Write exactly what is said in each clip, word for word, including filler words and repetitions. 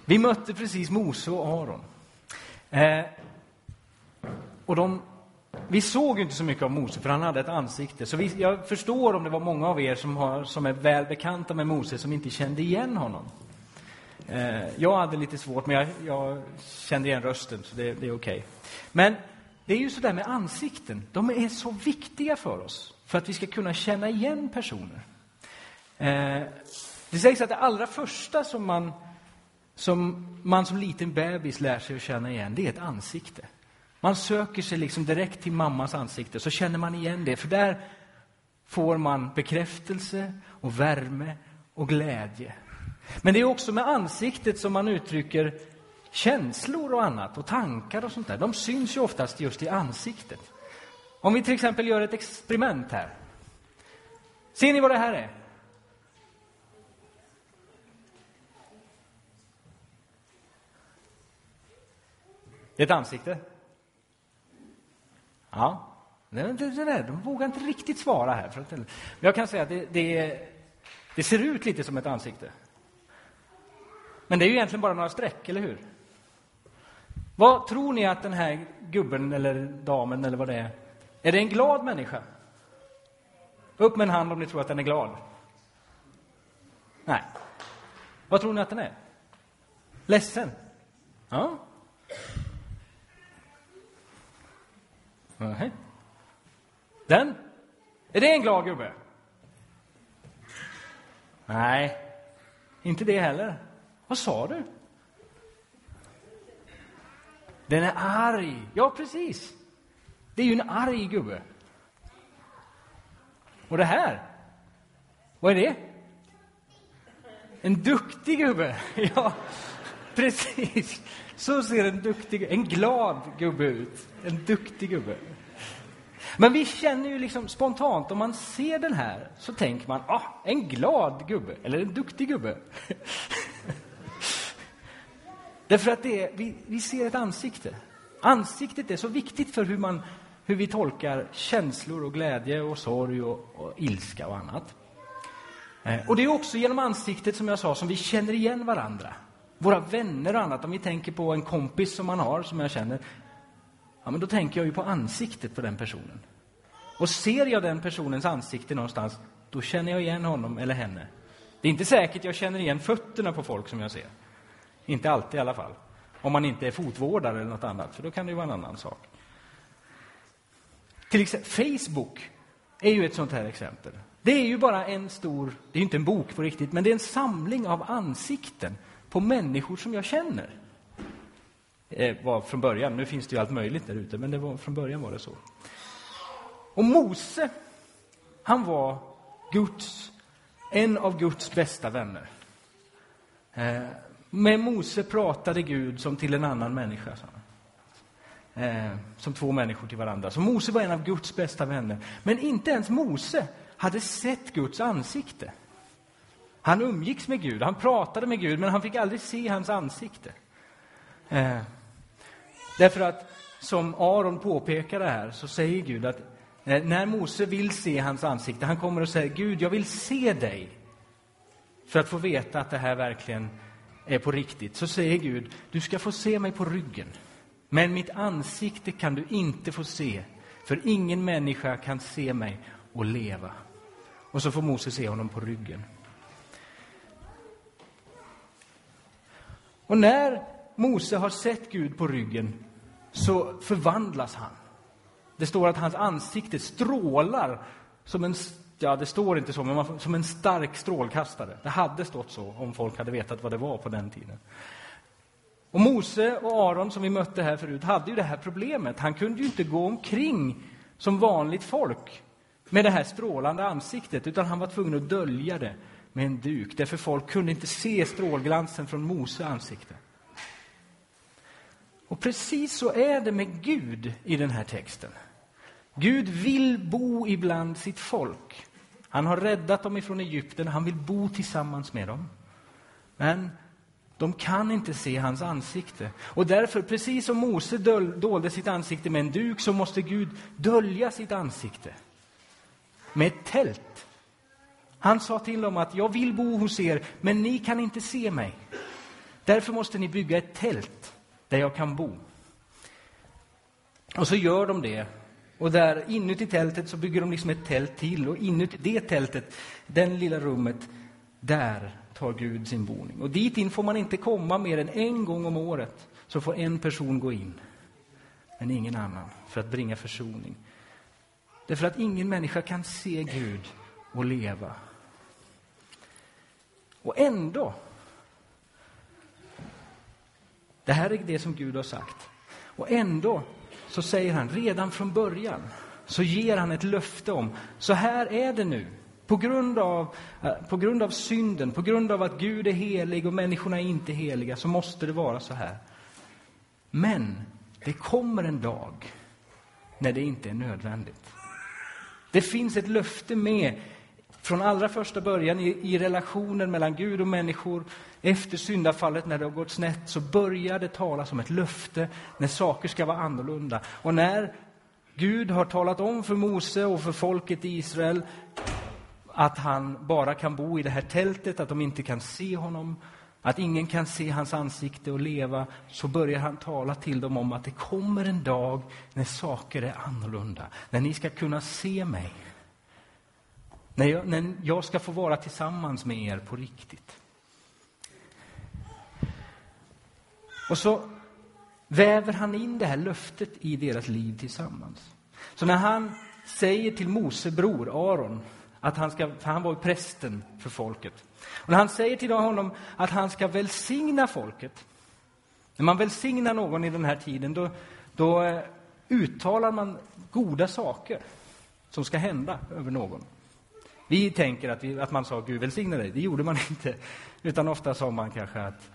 Vi mötte precis Mose och Aron. Eh, och de, vi såg inte så mycket av Mose för han hade ett ansikte. Så vi, jag förstår om det var många av er som, har, som är väl bekanta med Mose som inte kände igen honom. Eh, jag hade lite svårt, men jag, jag kände igen rösten, så det, det är okej. Men det är ju så där med ansikten. De är så viktiga för oss för att vi ska kunna känna igen personer. Eh, det sägs att det allra första som man som man som liten bebis lär sig att känna igen, det är ett ansikte. Man söker sig liksom direkt till mammas ansikte, så känner man igen det. För där får man bekräftelse och värme och glädje. Men det är också med ansiktet som man uttrycker känslor och annat, och tankar och sånt där. De syns ju oftast just i ansiktet. Om vi till exempel gör ett experiment här. Ser ni vad det här är? Det är ett ansikte. Ja, det, det, det där, de vågar inte riktigt svara här. För att, men jag kan säga att det, det, det ser ut lite som ett ansikte. Men det är ju egentligen bara några streck, eller hur? Vad tror ni att den här gubben eller damen eller vad det är? Är det en glad människa? Upp med en hand om ni tror att den är glad. Nej. Vad tror ni att den är? Ledsen? Ja. Nej. Den? Är det en glad gubbe? Nej. Inte det heller. Vad sa du? Den är arg. Ja, precis. Det är ju en arg gubbe. Och det här? Vad är det? En duktig gubbe. Ja, precis. Så ser en duktig, en glad gubbe ut. En duktig gubbe. Men vi känner ju liksom spontant, om man ser den här så tänker man, ah, en glad gubbe. Eller en duktig gubbe. Därför att det är, vi, vi ser ett ansikte. Ansiktet är så viktigt för hur, man, hur vi tolkar känslor och glädje och sorg och, och ilska och annat. Eh, och det är också genom ansiktet, som jag sa, som vi känner igen varandra. Våra vänner och annat. Om vi tänker på en kompis som man har, som jag känner, ja, men då tänker jag ju på ansiktet på den personen. Och ser jag den personens ansikte någonstans, då känner jag igen honom eller henne. Det är inte säkert jag känner igen fötterna på folk som jag ser. Inte alltid i alla fall. Om man inte är fotvårdare eller något annat, för då kan det ju vara en annan sak. Till exempel Facebook är ju ett sånt här exempel. Det är ju bara en stor, det är ju inte en bok på riktigt, men det är en samling av ansikten på människor som jag känner. Det var från början, nu finns det ju allt möjligt där ute, men det var, från början var det så. Och Mose, han var Guds, en av Guds bästa vänner. Eh, med Mose pratade Gud som till en annan människa. Eh, som två människor till varandra. Så Mose var en av Guds bästa vänner. Men inte ens Mose hade sett Guds ansikte. Han umgicks med Gud, han pratade med Gud, men han fick aldrig se hans ansikte. Eh, därför att, som Aron påpekade här, så säger Gud att eh, när Mose vill se hans ansikte, han kommer och säger, Gud, jag vill se dig. För att få veta att det här verkligen är på riktigt. Så säger Gud, du ska få se mig på ryggen. Men mitt ansikte kan du inte få se. För ingen människa kan se mig och leva. Och så får Mose se honom på ryggen. Och när Mose har sett Gud på ryggen så förvandlas han. Det står att hans ansikte strålar som en, ja det står inte så, men som en stark strålkastare. Det hade stått så om folk hade vetat vad det var på den tiden. Och Mose och Aron som vi mötte här förut hade ju det här problemet. Han kunde ju inte gå omkring som vanligt folk med det här strålande ansiktet, utan han var tvungen att dölja det med en duk. Därför folk kunde inte se strålglansen från Mose ansikte. Och precis så är det med Gud i den här texten. Gud vill bo ibland sitt folk. Han har räddat dem ifrån Egypten. Han vill bo tillsammans med dem. Men de kan inte se hans ansikte. Och därför, precis som Mose döl, dolde sitt ansikte med en duk, så måste Gud dölja sitt ansikte med ett tält. Han sa till dem att jag vill bo hos er, men ni kan inte se mig. Därför måste ni bygga ett tält där jag kan bo. Och så gör de det. Och där inuti tältet så bygger de liksom ett tält till. Och inuti det tältet, den lilla rummet, där tar Gud sin boning. Och dit in får man inte komma mer än en gång om året. Så får en person gå in, men ingen annan, för att bringa försoning. Därför att ingen människa kan se Gud och leva. Och ändå, det här är det som Gud har sagt. Och ändå så säger han redan från början, så ger han ett löfte om, så här är det nu. På grund av, på grund av synden, på grund av att Gud är helig och människorna är inte heliga, så måste det vara så här. Men det kommer en dag när det inte är nödvändigt. Det finns ett löfte med från allra första början i, i relationen mellan Gud och människor. Efter syndafallet, när det har gått snett, så börjar det talas om ett löfte när saker ska vara annorlunda. Och när Gud har talat om för Mose och för folket i Israel att han bara kan bo i det här tältet, att de inte kan se honom, att ingen kan se hans ansikte och leva, så börjar han tala till dem om att det kommer en dag när saker är annorlunda. När ni ska kunna se mig. När jag, när jag ska få vara tillsammans med er på riktigt. Och så väver han in det här löftet i deras liv tillsammans. Så när han säger till Mose bror Aron att han ska, för han var ju prästen för folket. Och när han säger till honom att han ska välsigna folket. När man välsignar någon i den här tiden, då, då uttalar man goda saker som ska hända över någon. Vi tänker att, vi, att man sa Gud välsigna dig. Det gjorde man inte. Utan ofta sa man kanske att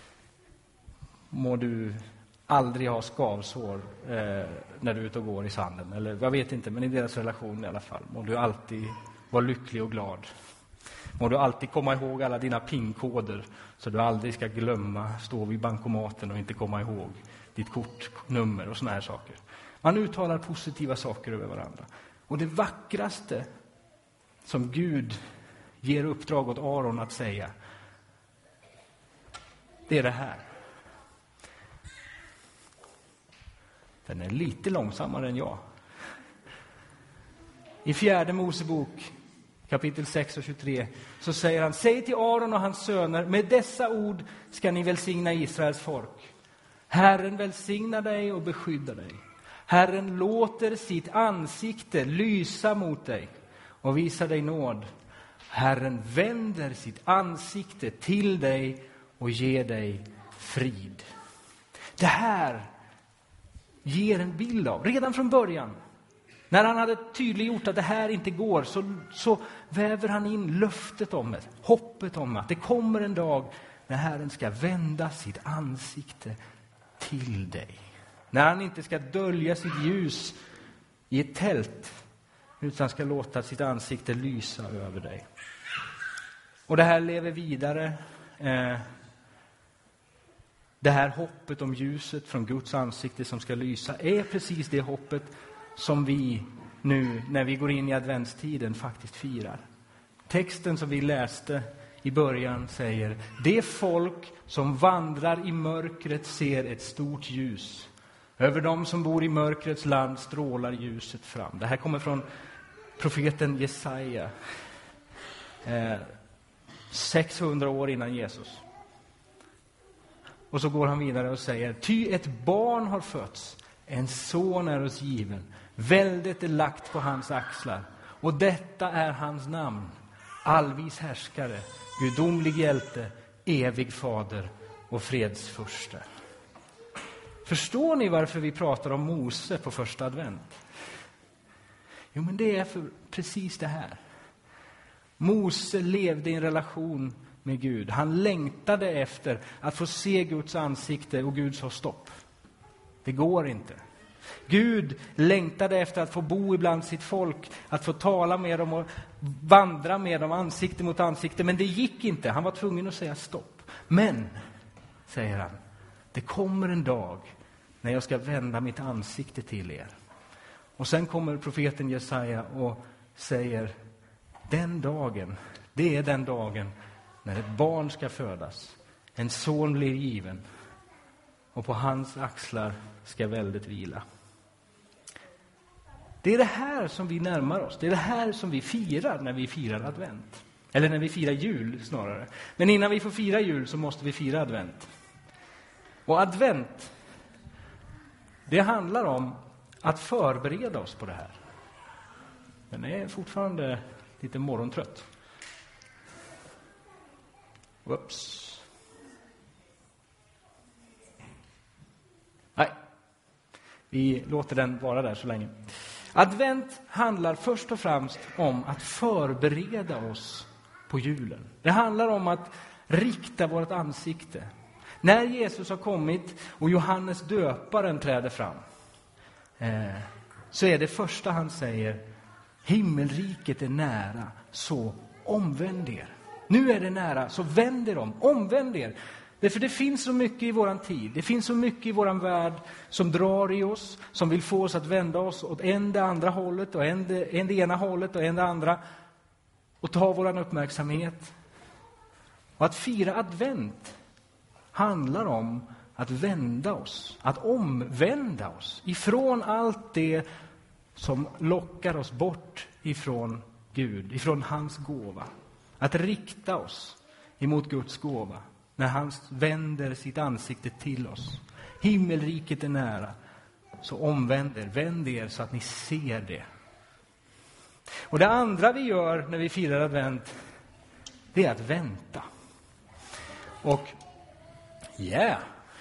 må du aldrig ha skavsår eh, när du är ute och går i sanden. Eller jag vet inte, men i deras relation i alla fall. Må du alltid vara lycklig och glad. Må du alltid komma ihåg alla dina pinkoder, så du aldrig ska glömma stå vid bankomaten och inte komma ihåg ditt kortnummer och såna här saker. Man uttalar positiva saker över varandra. Och det vackraste som Gud ger uppdrag åt Aron att säga, det är det här. Den är lite långsammare än jag. I fjärde Mosebok kapitel sex och tjugotre så säger han: säg till Aron och hans söner, med dessa ord ska ni välsigna Israels folk. Herren välsignar dig och beskyddar dig. Herren låter sitt ansikte lysa mot dig och visar dig nåd. Herren vänder sitt ansikte till dig och ger dig frid. Det här ger en bild av, redan från början, när han hade tydliggjort att det här inte går, så, så väver han in löftet om det, hoppet om att det kommer en dag när Herren ska vända sitt ansikte till dig. När han inte ska dölja sitt ljus i ett tält, utan ska låta sitt ansikte lysa över dig. Och det här lever vidare. Eh, det här hoppet om ljuset från Guds ansikte som ska lysa är precis det hoppet som vi nu, när vi går in i adventstiden, faktiskt firar. Texten som vi läste i början säger: det folk som vandrar i mörkret ser ett stort ljus. Över dem som bor i mörkrets land strålar ljuset fram. Det här kommer från profeten Jesaja, eh, sexhundra år innan Jesus. Och så går han vidare och säger: ty ett barn har fötts, en son är oss given, väldet är lagt på hans axlar, och detta är hans namn: allvis härskare, gudomlig hjälte, evig fader och fredsfurste. Förstår ni varför vi pratar om Mose på första advent? Jo, men det är för precis det här. Mose levde i en relation med Gud. Han längtade efter att få se Guds ansikte, och Gud sa stopp. Det går inte. Gud längtade efter att få bo ibland sitt folk, att få tala med dem och vandra med dem ansikte mot ansikte, men det gick inte. Han var tvungen att säga stopp. Men, säger han, det kommer en dag när jag ska vända mitt ansikte till er. Och sen kommer profeten Jesaja och säger: den dagen, det är den dagen när ett barn ska födas. En son blir given, och på hans axlar ska väldet vila. Det är det här som vi närmar oss. Det är det här som vi firar när vi firar advent. Eller när vi firar jul snarare. Men innan vi får fira jul så måste vi fira advent. Och advent, det handlar om att förbereda oss på det här. Den är fortfarande lite morgontrött. Whoops. Nej, vi låter den vara där så länge. Advent handlar först och främst om att förbereda oss på julen. Det handlar om att rikta vårt ansikte. När Jesus har kommit och Johannes döparen träder fram, eh, så är det första han säger: himmelriket är nära, så omvänd er. Nu är det nära, så vänd er om, omvänd er. Därför det finns så mycket i våran tid, det finns så mycket i våran värld som drar i oss, som vill få oss att vända oss åt en det andra hållet och en det, en det ena hållet och en det andra, och ta våran uppmärksamhet. Och att fira advent handlar om att vända oss, att omvända oss ifrån allt det som lockar oss bort ifrån Gud, ifrån hans gåva. Att rikta oss emot Guds gåva när han vänder sitt ansikte till oss. Himmelriket är nära, så omvänd er, vänd er så att ni ser det. Och det andra vi gör när vi firar advent, det är att vänta. Och ja, yeah.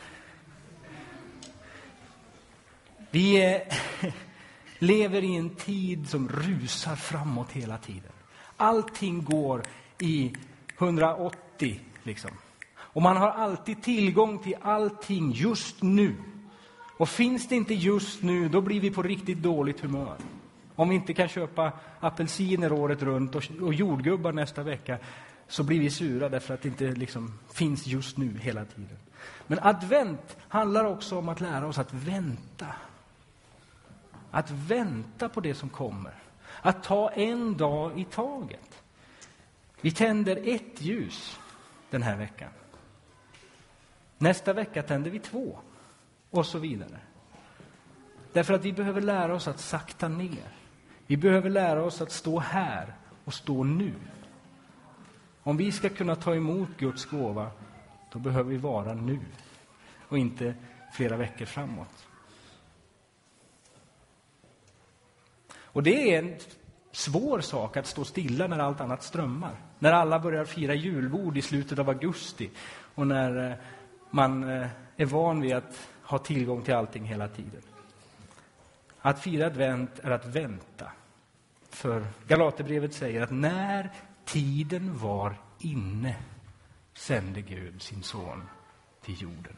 Vi eh, lever i en tid som rusar framåt hela tiden. Allting går i hundraåttio liksom. Och man har alltid tillgång till allting just nu. Och finns det inte just nu, då blir vi på riktigt dåligt humör. Om vi inte kan köpa apelsiner året runt och, och jordgubbar nästa vecka, så blir vi sura därför att det inte liksom finns just nu hela tiden. Men advent handlar också om att lära oss att vänta. Att vänta på det som kommer. Att ta en dag i taget. Vi tänder ett ljus den här veckan. Nästa vecka tänder vi två. Och så vidare. Därför att vi behöver lära oss att sakta ner. Vi behöver lära oss att stå här och stå nu. Om vi ska kunna ta emot Guds gåva, då behöver vi vara nu. Och inte flera veckor framåt. Och det är en svår sak att stå stilla när allt annat strömmar. När alla börjar fira julbord i slutet av augusti. Och när man är van vid att ha tillgång till allting hela tiden. Att fira advent är att vänta. För Galaterbrevet säger att när tiden var inne sände Gud sin son till jorden.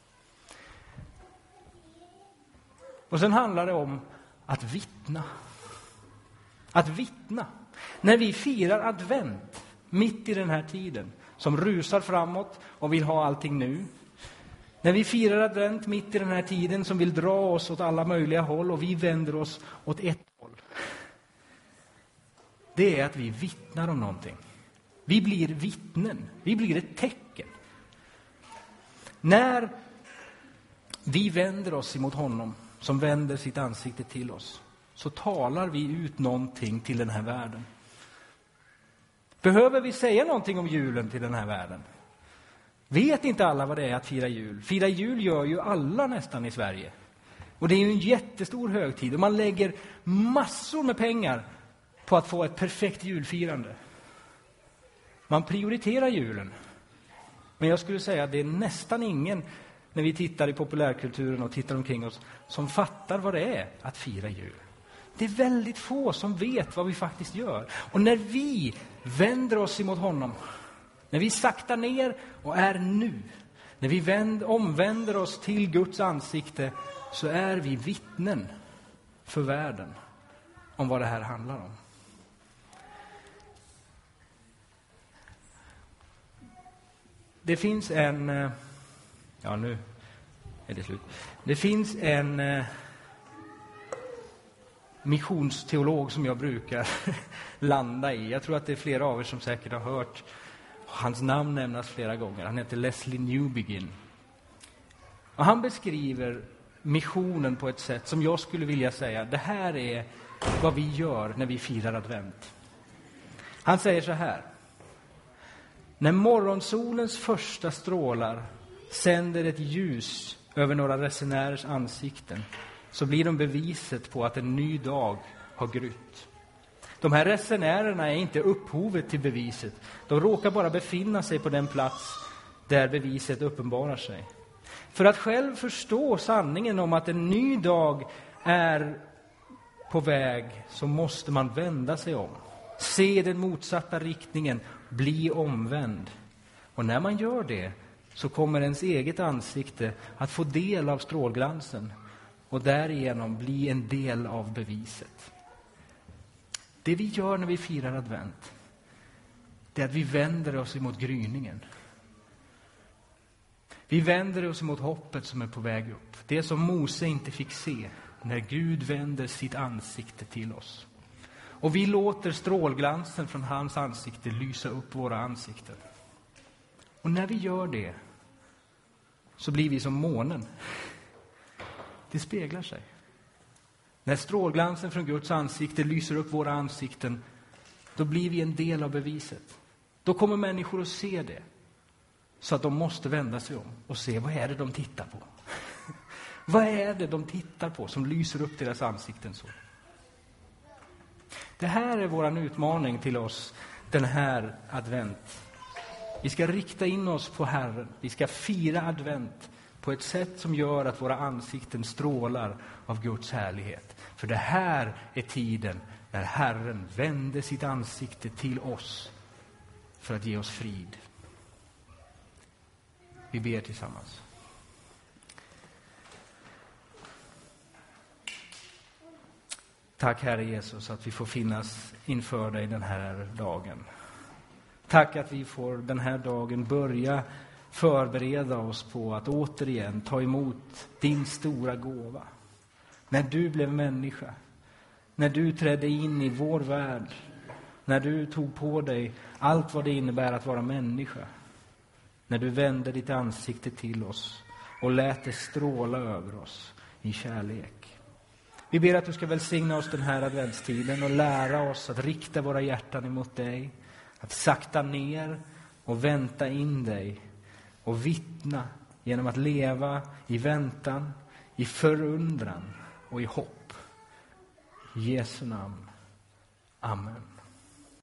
Och sen handlar det om att vittna. Att vittna. När vi firar advent mitt i den här tiden som rusar framåt och vill ha allting nu. När vi firar advent mitt i den här tiden som vill dra oss åt alla möjliga håll och vi vänder oss åt ett håll. Det är att vi vittnar om någonting. Vi blir vittnen. Vi blir ett tecken. När vi vänder oss emot honom som vänder sitt ansikte till oss, så talar vi ut någonting till den här världen. Behöver vi säga någonting om julen till den här världen? Vet inte alla vad det är att fira jul? Fira jul gör ju alla nästan i Sverige. Och det är ju en jättestor högtid. Och man lägger massor med pengar på att få ett perfekt julfirande. Man prioriterar julen. Men jag skulle säga att det är nästan ingen, när vi tittar i populärkulturen och tittar omkring oss, som fattar vad det är att fira jul. Det är väldigt få som vet vad vi faktiskt gör. Och när vi vänder oss emot honom, när vi saktar ner och är nu, när vi vänd, omvänder oss till Guds ansikte, så är vi vittnen för världen om vad det här handlar om. Det finns en... Ja, nu är det slut. Det finns en missionsteolog som jag brukar landa i. Jag tror att det är flera av er som säkert har hört Hans namn nämnas flera gånger. Han heter Leslie Newbegin. Och han beskriver missionen på ett sätt som jag skulle vilja säga, det här är vad vi gör när vi firar advent. Han säger så här: när morgonsolens första strålar sänder ett ljus över några resenärers ansikten, så blir de beviset på att en ny dag har grytt. De här resenärerna är inte upphovet till beviset. De råkar bara befinna sig på den plats där beviset uppenbarar sig. För att själv förstå sanningen om att en ny dag är på väg, så måste man vända sig om. Se den motsatta riktningen, bli omvänd. Och när man gör det, så kommer ens eget ansikte att få del av strålglansen och därigenom bli en del av beviset. Det vi gör när vi firar advent, det är att vi vänder oss emot gryningen. Vi vänder oss emot hoppet som är på väg upp. Det som Mose inte fick se när Gud vänder sitt ansikte till oss. Och vi låter strålglansen från hans ansikte lysa upp våra ansikten. Och när vi gör det, så blir vi som månen. Det speglar sig. När strålglansen från Guds ansikte lyser upp våra ansikten, då blir vi en del av beviset. Då kommer människor att se det. Så att de måste vända sig om och se, vad är det de tittar på? Vad är det de tittar på som lyser upp deras ansikten så? Det här är våran utmaning till oss den här advent. Vi ska rikta in oss på Herren. Vi ska fira advent på ett sätt som gör att våra ansikten strålar av Guds härlighet. För det här är tiden när Herren vänder sitt ansikte till oss för att ge oss frid. Vi ber tillsammans. Tack Herre Jesus att vi får finnas inför dig den här dagen. Tack att vi får den här dagen börja förbereda oss på att återigen ta emot din stora gåva. När du blev människa, när du trädde in i vår värld, när du tog på dig allt vad det innebär att vara människa. När du vände ditt ansikte till oss och lät det stråla över oss i kärlek. Vi ber att du ska välsigna oss den här adventstiden och lära oss att rikta våra hjärtan emot dig. Att sakta ner och vänta in dig och vittna genom att leva i väntan, i förundran och i hopp. I Jesu namn. Amen.